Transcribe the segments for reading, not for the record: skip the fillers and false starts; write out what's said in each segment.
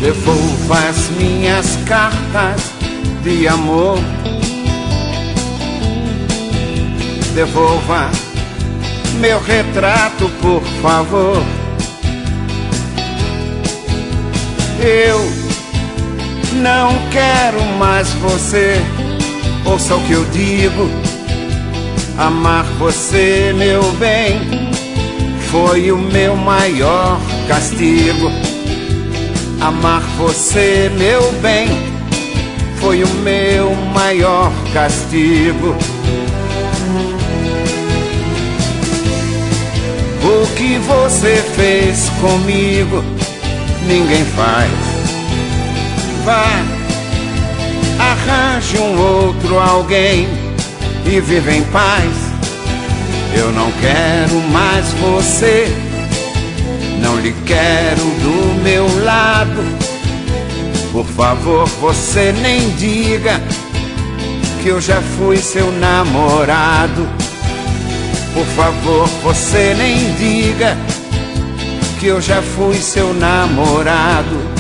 Devolva as minhas cartas de amor. Devolva meu retrato, por favor. Eu não quero mais você. Ouça o que eu digo. Amar você, meu bem, foi o meu maior castigo. Amar você, meu bem, foi o meu maior castigo. O que você fez comigo, ninguém faz. Vá, arranje um outro alguém e viva em paz. Eu não quero mais você, não lhe quero do meu lado. Por favor, você nem diga que eu já fui seu namorado. Por favor, você nem diga que eu já fui seu namorado.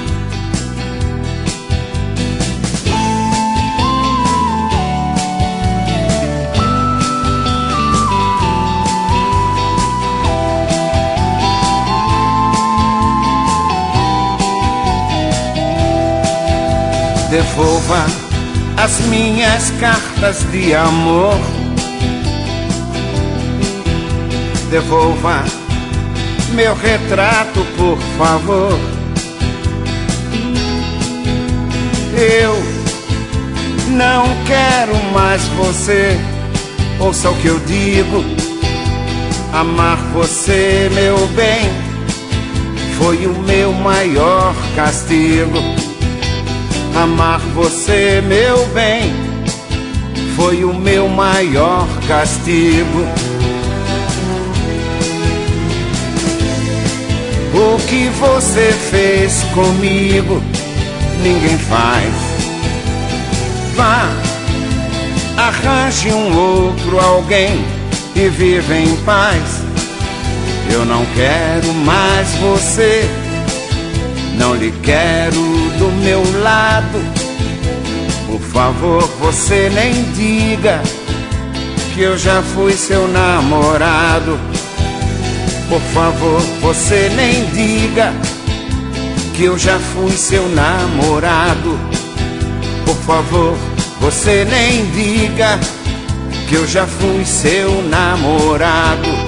Devolva as minhas cartas de amor. Devolva meu retrato, por favor. Eu não quero mais você. Ouça o que eu digo. Amar você, meu bem, foi o meu maior castigo. Amar você, meu bem, foi o meu maior castigo. O que você fez comigo, ninguém faz. Vá, arranje um outro alguém e viva em paz. Eu não quero mais você, não lhe quero do meu lado. Por favor, você nem diga que eu já fui seu namorado. Por favor, você nem diga que eu já fui seu namorado. Por favor, você nem diga que eu já fui seu namorado.